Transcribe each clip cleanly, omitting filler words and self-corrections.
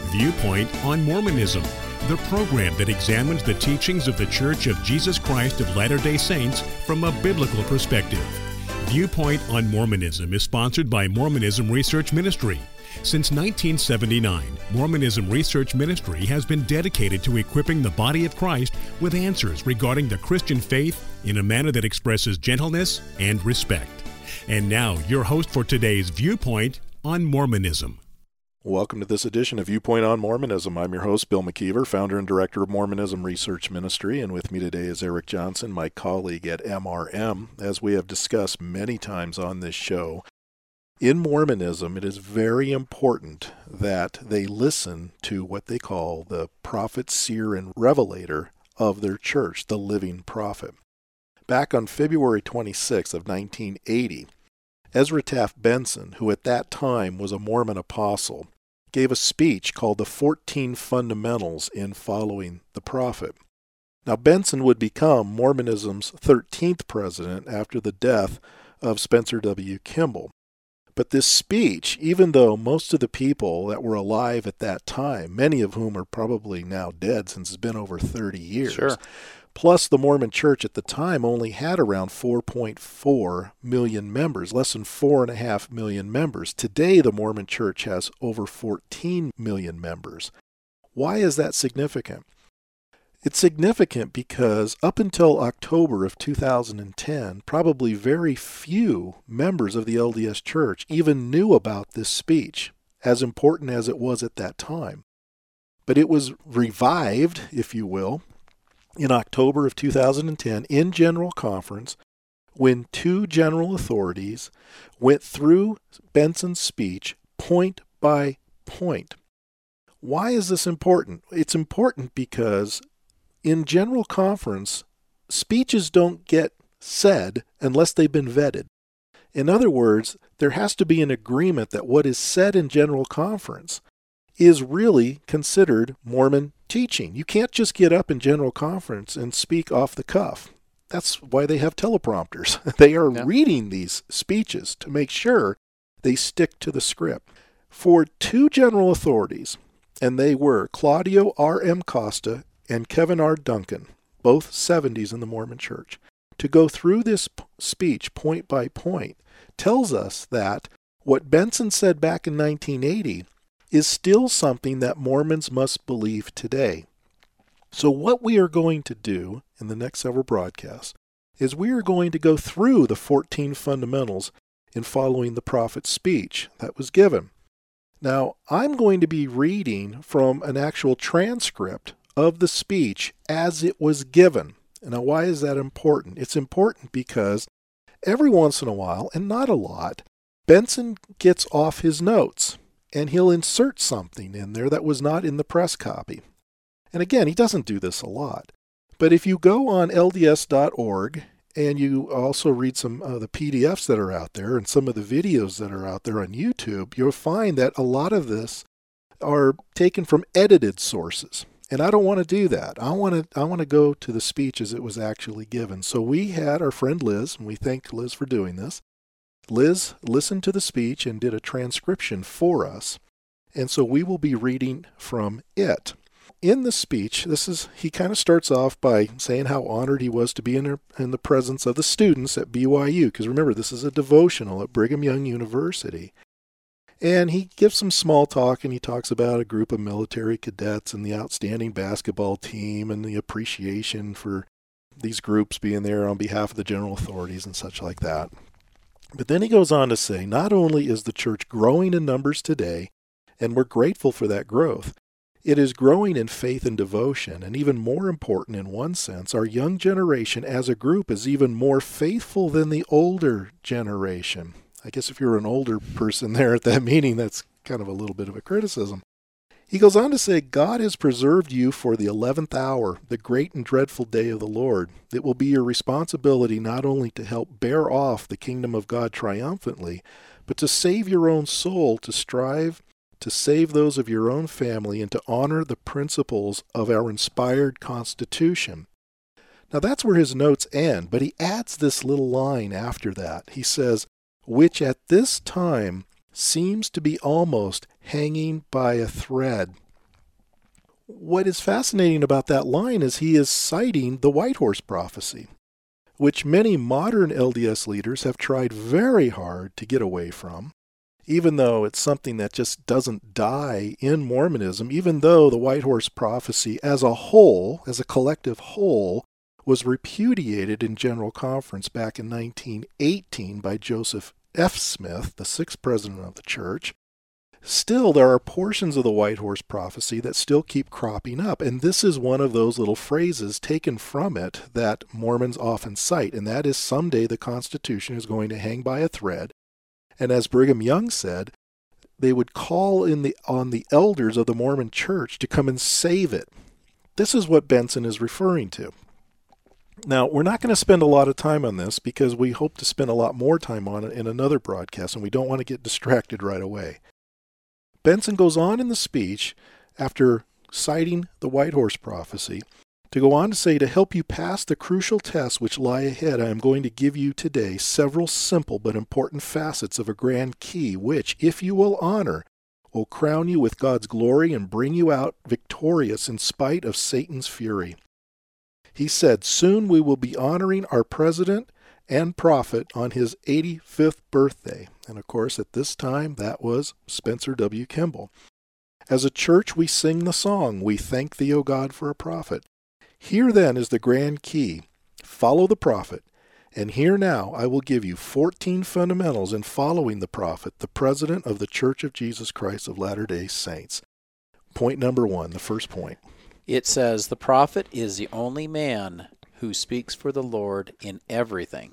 Viewpoint on Mormonism, the program that examines the teachings of the Church of Jesus Christ of Latter-day Saints from a biblical perspective. Viewpoint on Mormonism is sponsored by Mormonism Research Ministry. Since 1979, Mormonism Research Ministry has been dedicated to equipping the body of Christ with answers regarding the Christian faith in a manner that expresses gentleness and respect. And now, your host for today's Viewpoint on Mormonism. Welcome to this edition of Viewpoint on Mormonism. I'm your host, Bill McKeever, founder and director of Mormonism Research Ministry, and with me today is Eric Johnson, my colleague at MRM. As we have discussed many times on this show, in Mormonism, it is very important that they listen to what they call the prophet, seer, and revelator of their church, the living prophet. Back on February 26th of 1980, Ezra Taft Benson, who at that time was a Mormon apostle, gave a speech called the 14 Fundamentals in Following the Prophet. Now, Benson would become Mormonism's 13th president after the death of Spencer W. Kimball. But this speech, even though most of the people that were alive at that time, many of whom are probably now dead since it's been over 30 years, Sure. Plus, the Mormon Church at the time only had around 4.4 million members, less than 4.5 million members. Today, the Mormon Church has over 14 million members. Why is that significant? It's significant because up until October of 2010, probably very few members of the LDS Church even knew about this speech, as important as it was at that time. But it was revived, if you will, in October of 2010 in General Conference when two general authorities went through Benson's speech point by point. Why is this important? It's important because in General Conference, speeches don't get said unless they've been vetted. In other words, there has to be an agreement that what is said in General Conference is really considered Mormon teaching. You can't just get up in General Conference and speak off the cuff. That's why they have teleprompters. They are reading these speeches to make sure they stick to the script. For two general authorities, and they were Claudio R.M. Costa and Kevin R. Duncan, both 70s in the Mormon Church, to go through this speech point by point tells us that what Benson said back in 1980 is still something that Mormons must believe today. So what we are going to do in the next several broadcasts is we are going to go through the 14 fundamentals in following the prophet's speech that was given. Now, I'm going to be reading from an actual transcript of the speech as it was given. Now, why is that important? It's important because every once in a while, and not a lot, Benson gets off his notes, and he'll insert something in there that was not in the press copy. And again, he doesn't do this a lot. But if you go on LDS.org and you also read some of the PDFs that are out there and some of the videos that are out there on YouTube, you'll find that a lot of this are taken from edited sources. And I don't want to do that. I want to go to the speech as it was actually given. So we had our friend Liz, and we thank Liz for doing this. Liz listened to the speech and did a transcription for us, and so we will be reading from it. In the speech, he kind of starts off by saying how honored he was to be in the presence of the students at BYU, because remember, this is a devotional at Brigham Young University. And he gives some small talk, and he talks about a group of military cadets and the outstanding basketball team and the appreciation for these groups being there on behalf of the general authorities and such like that. But then he goes on to say, not only is the church growing in numbers today, and we're grateful for that growth, it is growing in faith and devotion, and even more important in one sense, our young generation as a group is even more faithful than the older generation. I guess if you're an older person there at that meeting, that's kind of a little bit of a criticism. He goes on to say, God has preserved you for the 11th hour, the great and dreadful day of the Lord. It will be your responsibility not only to help bear off the kingdom of God triumphantly, but to save your own soul, to strive to save those of your own family, and to honor the principles of our inspired Constitution. Now that's where his notes end, but he adds this little line after that. He says, which at this time seems to be almost hanging by a thread. what is fascinating about that line is he is citing the White Horse Prophecy, which many modern LDS leaders have tried very hard to get away from, even though it's something that just doesn't die in Mormonism, even though the White Horse Prophecy as a whole, as a collective whole, was repudiated in General Conference back in 1918 by Joseph F. Smith, the sixth president of the church. Still, there are portions of the White Horse Prophecy that still keep cropping up, and this is one of those little phrases taken from it that Mormons often cite, and that is, someday the Constitution is going to hang by a thread. And as Brigham Young said, they would call on the elders of the Mormon Church to come and save it. This is what Benson is referring to. Now, we're not going to spend a lot of time on this because we hope to spend a lot more time on it in another broadcast, and we don't want to get distracted right away. Benson goes on in the speech, after citing the White Horse Prophecy, to go on to say, to help you pass the crucial tests which lie ahead, I am going to give you today several simple but important facets of a grand key, which, if you will honor, will crown you with God's glory and bring you out victorious in spite of Satan's fury. He said, soon we will be honoring our president and prophet on his 85th birthday. And of course, at this time, that was Spencer W. Kimball. As a church, we sing the song, We Thank Thee, O God, for a Prophet. Here then is the grand key. Follow the prophet. And here now I will give you 14 fundamentals in following the prophet, the president of the Church of Jesus Christ of Latter-day Saints. Point number 1, the first point. It says, the prophet is the only man who speaks for the Lord in everything.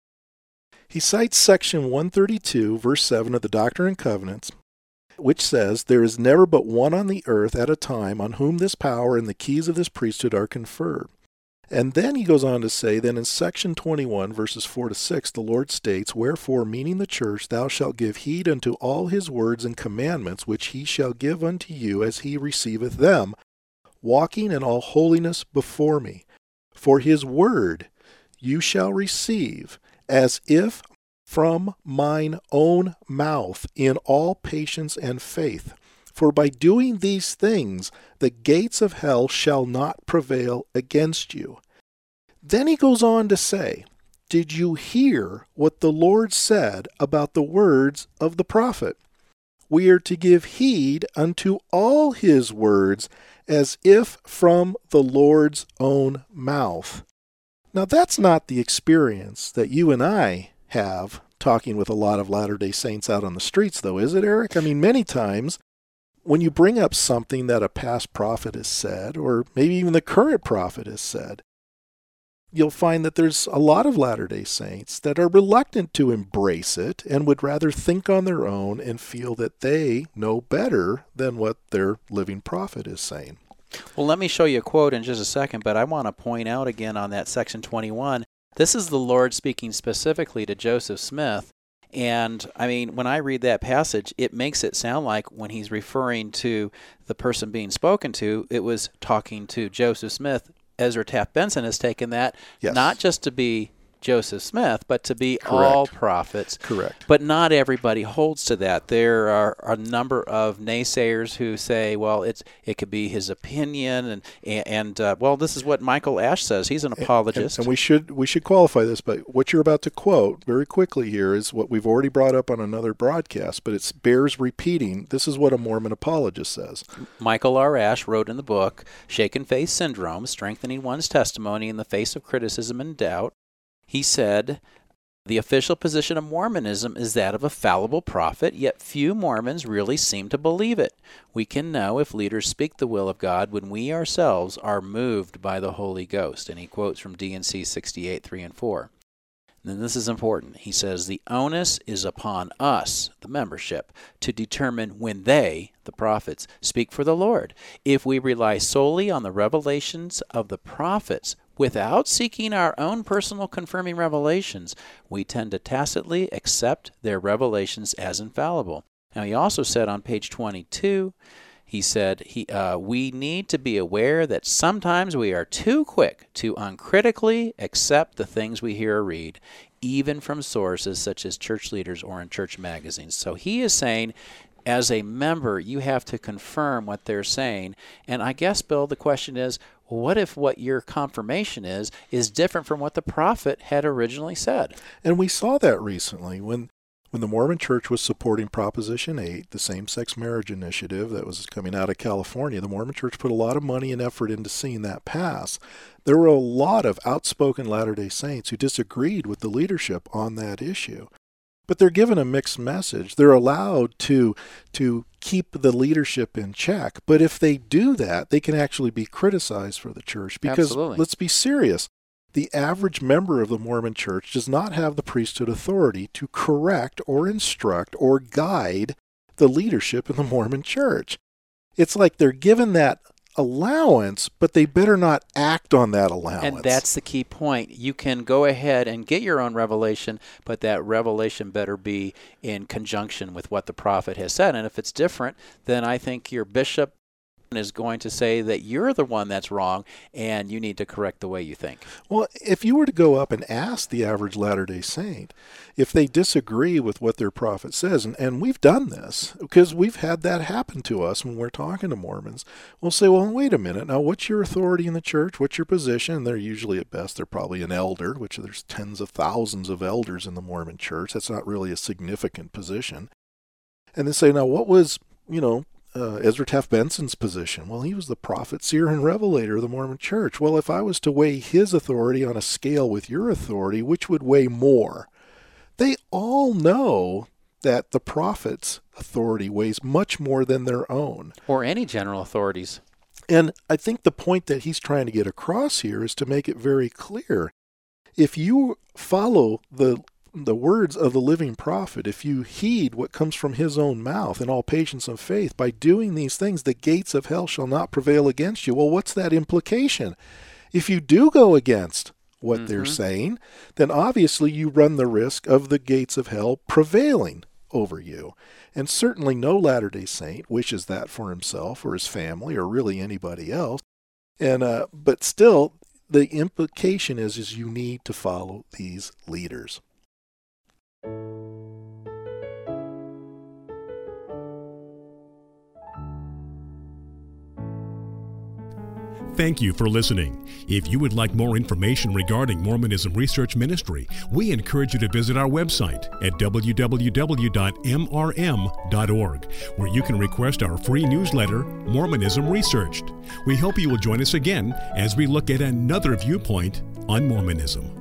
He cites section 132, verse 7 of the Doctrine and Covenants, which says, there is never but one on the earth at a time on whom this power and the keys of this priesthood are conferred. And then he goes on to say, then in section 21, verses 4 to 6, the Lord states, wherefore, meaning the church, thou shalt give heed unto all his words and commandments, which he shall give unto you as he receiveth them, walking in all holiness before me. For his word you shall receive, as if from mine own mouth, in all patience and faith. For by doing these things, the gates of hell shall not prevail against you. Then he goes on to say, did you hear what the Lord said about the words of the prophet? We are to give heed unto all his words, as if from the Lord's own mouth. Now, that's not the experience that you and I have talking with a lot of Latter-day Saints out on the streets, though, is it, Eric? I mean, many times when you bring up something that a past prophet has said, or maybe even the current prophet has said, you'll find that there's a lot of Latter-day Saints that are reluctant to embrace it and would rather think on their own and feel that they know better than what their living prophet is saying. Well, let me show you a quote in just a second, but I want to point out again on that section 21, this is the Lord speaking specifically to Joseph Smith. And, I mean, when I read that passage, it makes it sound like when he's referring to the person being spoken to, it was talking to Joseph Smith. Ezra Taft Benson has taken that, yes, not just to be Joseph Smith, but to be Correct. All prophets. Correct. But not everybody holds to that. There are a number of naysayers who say, well, it could be his opinion, and well, this is what Michael Ash says. He's an apologist. And we should qualify this, but what you're about to quote very quickly here is what we've already brought up on another broadcast, but it bears repeating. This is what a Mormon apologist says. Michael R. Ash wrote in the book, Shaken Faith Syndrome, Strengthening One's Testimony in the Face of Criticism and Doubt. He said, the official position of Mormonism is that of a fallible prophet, yet few Mormons really seem to believe it. We can know if leaders speak the will of God when we ourselves are moved by the Holy Ghost. And he quotes from D&C 68:3 and 4. And then this is important. He says, the onus is upon us, the membership, to determine when they, the prophets, speak for the Lord. If we rely solely on the revelations of the prophets, without seeking our own personal confirming revelations, we tend to tacitly accept their revelations as infallible. Now, he also said on page 22, he said, we need to be aware that sometimes we are too quick to uncritically accept the things we hear or read, even from sources such as church leaders or in church magazines. So he is saying, as a member, you have to confirm what they're saying. And I guess, Bill, the question is, what if what your confirmation is different from what the prophet had originally said? And we saw that recently when the Mormon Church was supporting Proposition 8, the same-sex marriage initiative that was coming out of California. The Mormon Church put a lot of money and effort into seeing that pass. There were a lot of outspoken Latter-day Saints who disagreed with the leadership on that issue. But they're given a mixed message. They're allowed to keep the leadership in check. But if they do that, they can actually be criticized for the church. Because Absolutely. Let's be serious. The average member of the Mormon Church does not have the priesthood authority to correct or instruct or guide the leadership in the Mormon Church. It's like they're given that allowance, but they better not act on that allowance. And that's the key point. You can go ahead and get your own revelation, but that revelation better be in conjunction with what the prophet has said. And if it's different, then I think your bishop is going to say that you're the one that's wrong and you need to correct the way you think. Well, if you were to go up and ask the average Latter-day Saint if they disagree with what their prophet says, and we've done this because we've had that happen to us when we're talking to Mormons, we'll say, well, wait a minute. Now, what's your authority in the church? What's your position? They're usually at best, they're probably an elder, which there's tens of thousands of elders in the Mormon Church. That's not really a significant position. And they say, now, what was, Ezra Taft Benson's position? Well, he was the prophet, seer, and revelator of the Mormon Church. Well, if I was to weigh his authority on a scale with your authority, which would weigh more? They all know that the prophet's authority weighs much more than their own. Or any general authorities. And I think the point that he's trying to get across here is to make it very clear. If you follow the words of the living prophet, if you heed what comes from his own mouth in all patience and faith, by doing these things, the gates of hell shall not prevail against you. Well, what's that implication? If you do go against what they're saying, then obviously you run the risk of the gates of hell prevailing over you. And certainly no Latter-day Saint wishes that for himself or his family or really anybody else. And but still, the implication is you need to follow these leaders. Thank you for listening. If you would like more information regarding Mormonism Research Ministry, we encourage you to visit our website at www.mrm.org, where you can request our free newsletter, Mormonism Researched. We hope you will join us again as we look at another viewpoint on Mormonism.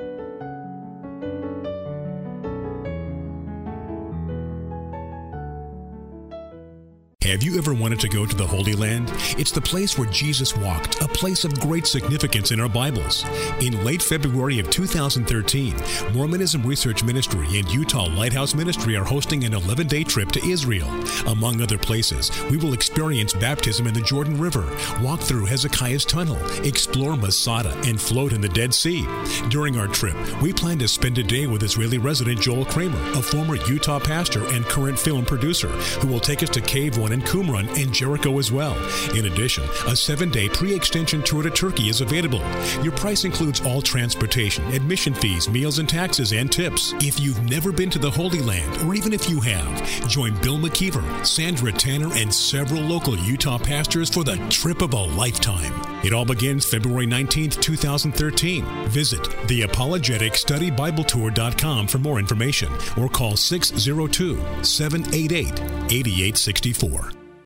Have you ever wanted to go to the Holy Land? It's the place where Jesus walked, a place of great significance in our Bibles. In late February of 2013, Mormonism Research Ministry and Utah Lighthouse Ministry are hosting an 11-day trip to Israel. Among other places, we will experience baptism in the Jordan River, walk through Hezekiah's Tunnel, explore Masada, and float in the Dead Sea. During our trip, we plan to spend a day with Israeli resident Joel Kramer, a former Utah pastor and current film producer, who will take us to Cave 1 in Qumran and Jericho as well. In addition, a 7-day pre-extension tour to Turkey is available. Your price includes all transportation, admission fees, meals and taxes, and tips. If you've never been to the Holy Land, or even if you have, join Bill McKeever, Sandra Tanner, and several local Utah pastors for the trip of a lifetime. It all begins February 19th, 2013. Visit theapologeticstudybiblettour.com for more information, or call 602-788-8864.